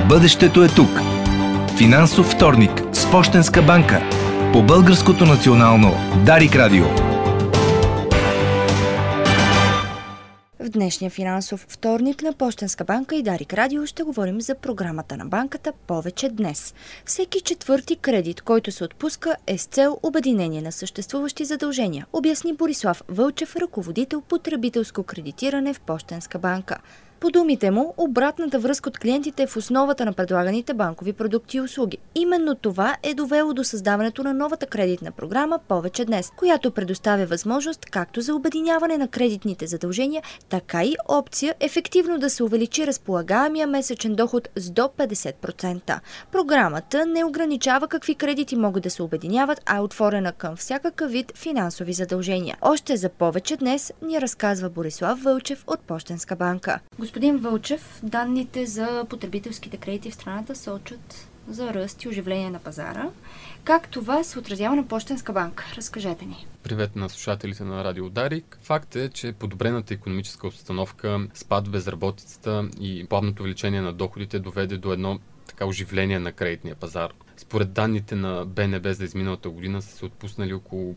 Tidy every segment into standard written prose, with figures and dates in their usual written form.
Бъдещето е тук. Финансов вторник с Пощенска банка. По Българското национално Дарик Радио. В днешния финансов вторник на Пощенска банка и Дарик Радио ще говорим за програмата на банката "Повече днес". Всеки четвърти кредит, който се отпуска, е с цел обединение на съществуващи задължения, обясни Борислав Вълчев, ръководител потребителско кредитиране в Пощенска банка. По думите му, обратната връзка от клиентите е в основата на предлаганите банкови продукти и услуги. Именно това е довело до създаването на новата кредитна програма "Повече днес", която предоставя възможност както за обединяване на кредитните задължения, така и опция ефективно да се увеличи разполагаемия месечен доход с до 50%. Програмата не ограничава какви кредити могат да се обединяват, а е отворена към всякакъв вид финансови задължения. Още за "Повече днес" ни разказва Борислав Вълчев от Пощенска банка. Господин Вълчев, данните за потребителските кредити в страната сочат за ръст и оживление на пазара. Как това се отразява на Пощенска банка? Разкажете ни. Привет на слушателите на Радио Дарик. Факт е, че подобрената икономическа обстановка, спад в безработицата и плавното увеличение на доходите доведе до едно оживление на кредитния пазар. Според данните на БНБ за изминалата година са се отпуснали около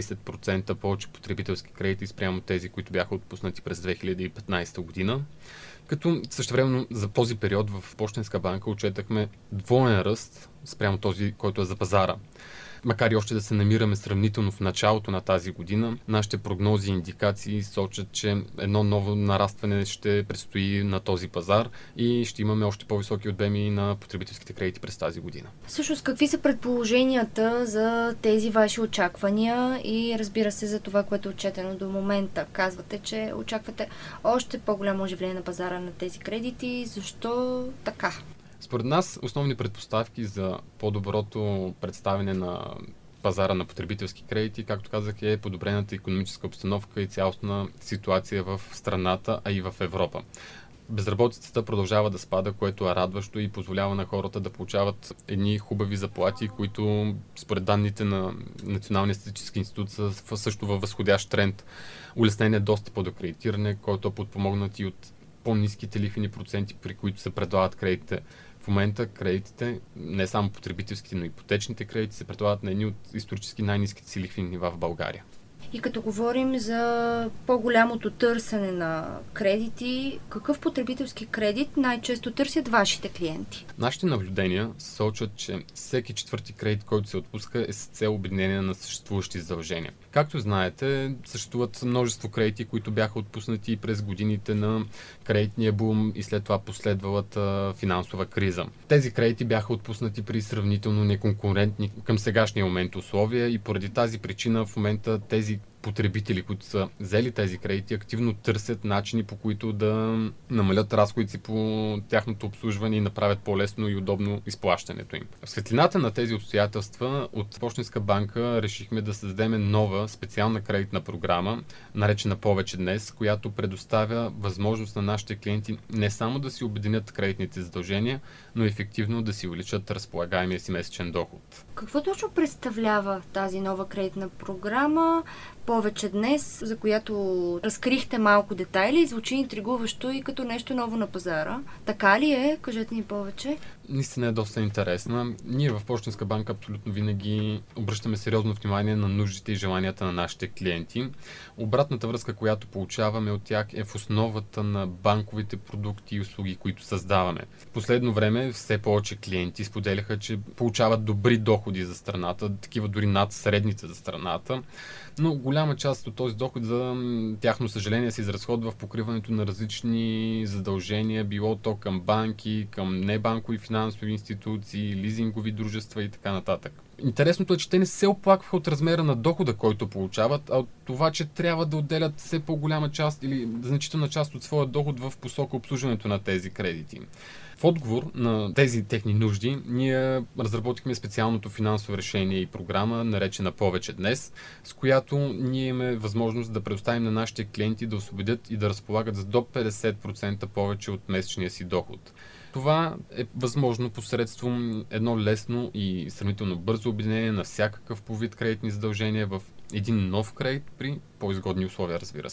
15% повече потребителски кредити спрямо тези, които бяха отпуснати през 2015 година. Като същевременно за този период в Пощенска банка отчетахме двоен ръст спрямо този, който е за пазара. Макар и още да се намираме сравнително в началото на тази година, нашите прогнози и индикации сочат, че едно ново нарастване ще предстои на този пазар и ще имаме още по-високи обеми на потребителските кредити през тази година. Всъщност, какви са предположенията за тези ваши очаквания и разбира се за това, което е отчетено до момента? Казвате, че очаквате още по-голямо оживление на пазара на тези кредити. Защо така? Според нас основни предпоставки за по-доброто представяне на пазара на потребителски кредити, както казах, е подобрената икономическа обстановка и цялостна ситуация в страната, а и в Европа. Безработицата продължава да спада, което е радващо и позволява на хората да получават едни хубави заплати, които според данните на Националния статистически институт са също във възходящ тренд. Улеснение достъпа до кредитиране, който е подпомогнат и от по-ниските лихвени проценти, при които се предлагат кредитите. В момента кредитите, не само потребителските, но и ипотечните кредити се предлагат на едни от исторически най-ниските си лихвени нива в България. И като говорим за по-голямото търсене на кредити, какъв потребителски кредит най-често търсят вашите клиенти? Нашите наблюдения сочат, че всеки четвърти кредит, който се отпуска, е с цел обединение на съществуващи задължения. Както знаете, съществуват множество кредити, които бяха отпуснати през годините на кредитния бум и след това последвалата финансова криза. Тези кредити бяха отпуснати при сравнително неконкурентни към сегашния момент условия и поради тази причина в момента тези потребители, които са взели тези кредити, активно търсят начини, по които да намалят разходите си по тяхното обслужване и направят по-лесно и удобно изплащането им. В светлината на тези обстоятелства от Пощенска банка решихме да създадем нова специална кредитна програма, наречена "Повече днес", която предоставя възможност на нашите клиенти не само да си обединят кредитните задължения, но ефективно да си увеличат разполагаемия си месечен доход. Какво точно представлява тази нова кредитна програма "Повече днес", за която разкрихте малко детайли и звучи интригуващо и като нещо ново на пазара? Така ли е? Кажете ни повече. Наистина е доста интересна. Ние в Пощенска банка абсолютно винаги обръщаме сериозно внимание на нуждите и желанията на нашите клиенти. Обратната връзка, която получаваме от тях, е в основата на банковите продукти и услуги, които създаваме. В последно време все повече клиенти споделяха, че получават добри доходи за страната, такива дори над средните за страната, но голяма част от този доход, за тяхно съжаление, се изразходва в покриването на различни задължения, било то към банки, към небанкови финансови институции, лизингови дружества и така нататък. Интересното е, че те не се оплакваха от размера на дохода, който получават, а от това, че трябва да отделят все по-голяма част или значителна част от своя доход в посока обслужването на тези кредити. В отговор на тези техни нужди, ние разработихме специалното финансово решение и програма, наречена "Повече днес", с която ние имаме възможност да предоставим на нашите клиенти да освободят и да разполагат с до 50% повече от месечния си доход. Това е възможно посредством едно лесно и сравнително бързо обединение на всякакъв по вид кредитни задължения в един нов кредит при по-изгодни условия, разбира се.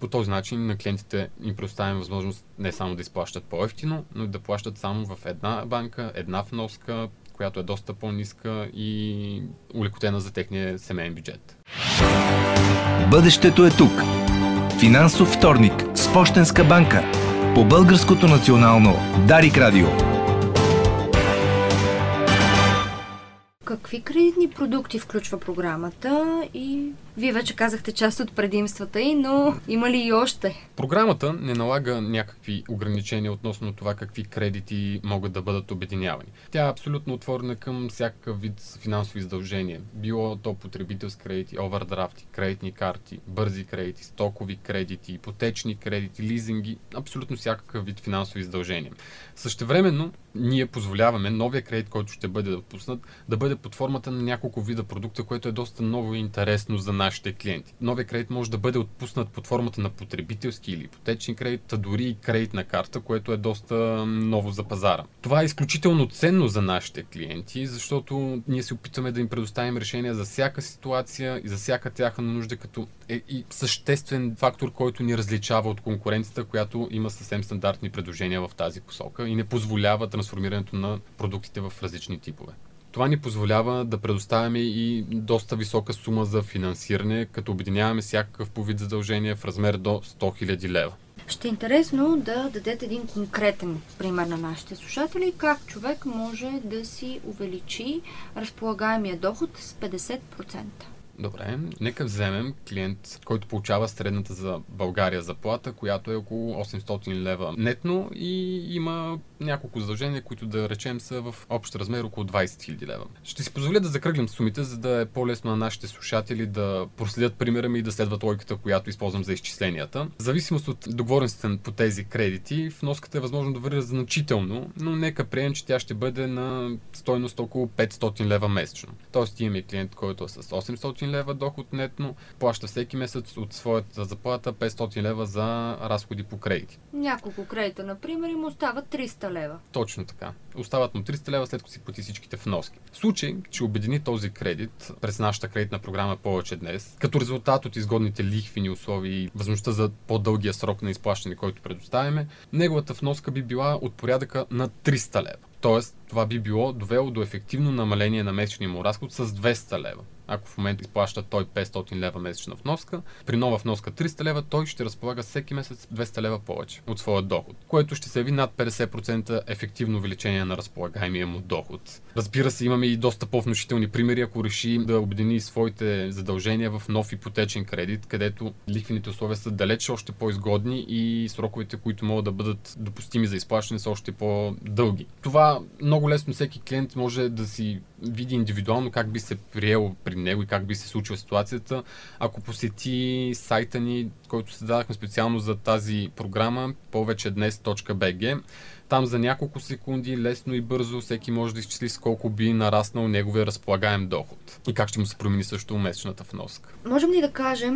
По този начин на клиентите им предоставяме възможност не само да изплащат по-евтино, но и да плащат само в една банка, една вноска, която е доста по-ниска и улекотена за техния семейен бюджет. Бъдещето е тук. Финансов вторник с Пощенска банка по Българското национално Дарик Радио. Какви кредитни продукти включва програмата и вие вече казахте част от предимствата й, но има ли и още? Програмата не налага някакви ограничения относно това какви кредити могат да бъдат обединявани. Тя е абсолютно отворена към всякакъв вид финансови задължения. Било то потребителски кредити, овердрафти, кредитни карти, бързи кредити, стокови кредити, ипотечни кредити, лизинги, абсолютно всякакъв вид финансови задължения. Същевременно ние позволяваме новия кредит, който ще бъде отпуснат, да бъде под формата на няколко вида продукта, което е доста ново и интересно за нашите клиенти. Новия кредит може да бъде отпуснат под формата на потребителски или ипотечни кредит, а дори и кредитна карта, което е доста ново за пазара. Това е изключително ценно за нашите клиенти, защото ние се опитваме да им предоставим решения за всяка ситуация и за всяка тяхна нужда, като е и съществен фактор, който ни различава от конкуренцията, която има съвсем стандартни предложения в тази посока и не позволява трансформирането на продуктите в различни типове. Това ни позволява да предоставяме и доста висока сума за финансиране, като обединяваме всякакъв по вид задължения в размер до 100 000 лева. Ще е интересно да дадете един конкретен пример на нашите слушатели, как човек може да си увеличи разполагаемия доход с 50%. Добре, нека вземем клиент, който получава средната за България заплата, която е около 800 лева нетно и има няколко задължения, които да речем са в общ размер около 20 000 лева. Ще си позволя да закръглям сумите, за да е по-лесно на нашите слушатели да проследят примера ми и да следват логиката, която използвам за изчисленията. В зависимост от договореностите по тези кредити, вноската е възможно да варира значително, но нека приемем, че тя ще бъде на стойност около 500 лева месечно. Тоест имаме клиент, който е с 800 лева доход нетно, плаща всеки месец от своята заплата 500 лева за разходи по кредити. Няколко кредита, например, им остават 300 лева. Точно така. Остават му 300 лева, след като си плати всичките вноски. В случай, че обедини този кредит през нашата кредитна програма повече днес, като резултат от изгодните лихвени условия и възможността за по-дългия срок на изплащане, който предоставяме, неговата вноска би била от порядъка на 300 лева. Тоест, това би било довело до ефективно намаление на месечния му разход с 200 лева. Ако в момента изплаща той 500 лева месечна вноска, при нова вноска 300 лева, той ще разполага всеки месец 200 лева повече от своя доход, което ще се яви над 50% ефективно увеличение на разполагаемия му доход. Разбира се, имаме и доста по-внушителни примери, ако реши да обедини своите задължения в нов ипотечен кредит, където лихвените условия са далеч още по-изгодни и сроковете, които могат да бъдат допустими за изплащане, са още по-дълги. Това много лесно всеки клиент може да си види индивидуално как би се приел при него и как би се случила ситуацията, ако посети сайта ни, който създадахме специално за тази програма, повечеднес.bg. Там за няколко секунди, лесно и бързо, всеки може да изчисли с колко би нараснал неговия разполагаем доход и как ще му се промени също месечната вноска. Можем ли да кажем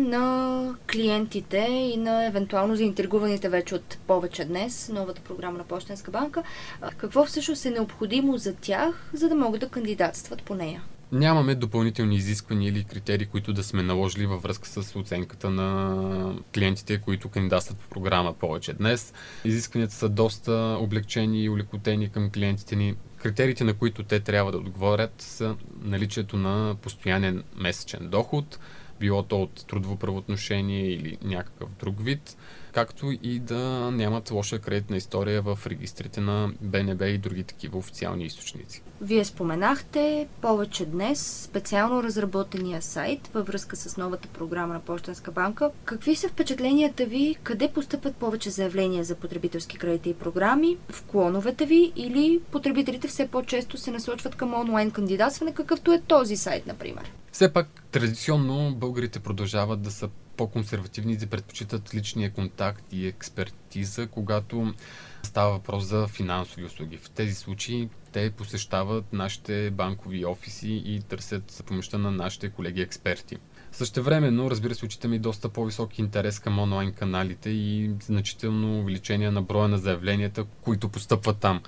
на клиентите и на евентуално заинтригуваните вече от повече днес, новата програма на Пощенска банка, какво всъщност е необходимо за тях, за да могат да кандидатстват по нея? Нямаме допълнителни изисквания или критерии, които да сме наложили във връзка с оценката на клиентите, които кандидатстват по програма повече днес. Изискванията са доста облекчени и улекотени към клиентите ни. Критериите, на които те трябва да отговорят, са наличието на постоянен месечен доход, било то от трудово правоотношение или някакъв друг вид, както и да нямат лоша кредитна история в регистрите на БНБ и други такива официални източници. Вие споменахте повече днес специално разработения сайт във връзка с новата програма на Пощенска банка. Какви са впечатленията ви? Къде постъпват повече заявления за потребителски кредити и програми? В клоновете ви или потребителите все по-често се насочват към онлайн кандидатстване, какъвто е този сайт, например? Все пак, традиционно българите продължават да са по-консервативни и да предпочитат личния контакт и експертиза, когато става въпрос за финансови услуги. В тези случаи те посещават нашите банкови офиси и търсят помощта на нашите колеги експерти. Същевременно, разбира се, отчитаме и доста по-висок интерес към онлайн каналите и значително увеличение на броя на заявленията, които постъпват там.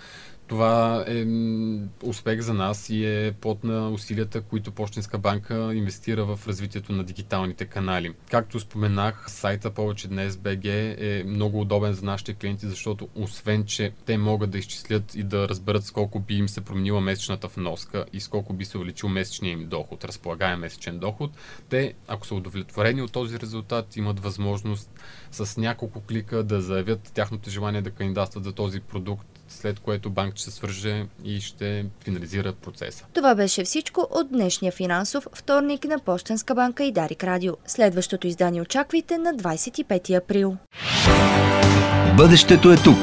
Това е успех за нас и е плод на усилията, които Пощенска банка инвестира в развитието на дигиталните канали. Както споменах, сайта Повече днес БГ е много удобен за нашите клиенти, защото освен, че те могат да изчислят и да разберат с колко би им се променила месечната вноска и с колко би се увеличил месечния им доход, разполагаем месечен доход, те, ако са удовлетворени от този резултат, имат възможност с няколко клика да заявят тяхното желание да кандидатстват за този продукт, след което банк ще се свърже и ще финализира процеса. Това беше всичко от днешния финансов вторник на Пощенска банка и Дарик Радио. Следващото издание очаквайте на 25 април. Бъдещето е тук.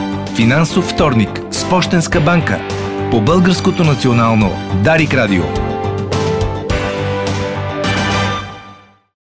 Финансов вторник с Пощенска банка по Българското национално Дарик Радио.